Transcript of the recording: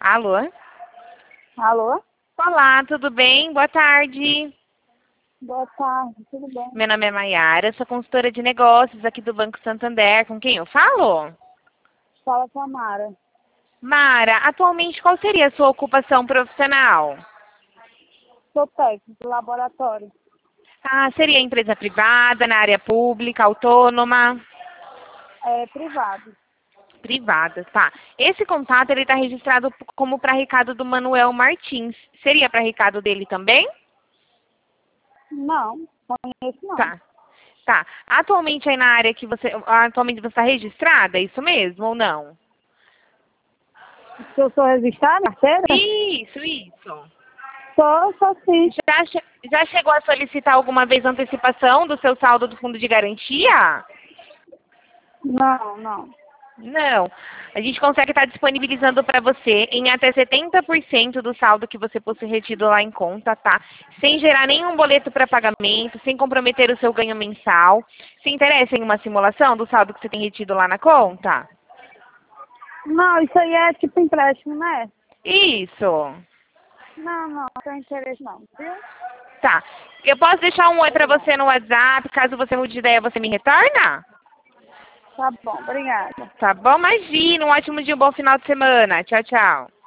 Alô? Alô? Olá, tudo bem? Boa tarde. Boa tarde, tudo bem? Meu nome é Maiara, sou consultora de negócios aqui do Banco Santander. Com quem eu falo? Fala com a Mara. Mara, atualmente qual seria a sua ocupação profissional? Sou técnico do laboratório. Ah, seria empresa privada, na área pública, autônoma? É privado. Privada, tá. Esse contato ele está registrado como para Ricardo do Manuel Martins. Seria para Ricardo dele também? Não, conheço não. Tá. Tá. Atualmente aí na área que atualmente você está registrada, é isso mesmo ou não? Se eu sou registrada, carteira? Isso. Sou sim. Já chegou a solicitar alguma vez antecipação do seu saldo do fundo de garantia? Não. Não. A gente consegue estar disponibilizando para você em até 70% do saldo que você possui retido lá em conta, tá? Sem gerar nenhum boleto para pagamento, sem comprometer o seu ganho mensal. Se interessa em uma simulação do saldo que você tem retido lá na conta? Não, isso aí é tipo empréstimo, né? Isso. Não tenho interesse não, viu? Tá. Eu posso deixar um oi para você no WhatsApp, caso você mude de ideia, você me retorna? Tá bom, obrigada. Tá bom? Imagina, um ótimo dia, um bom final de semana. Tchau, tchau.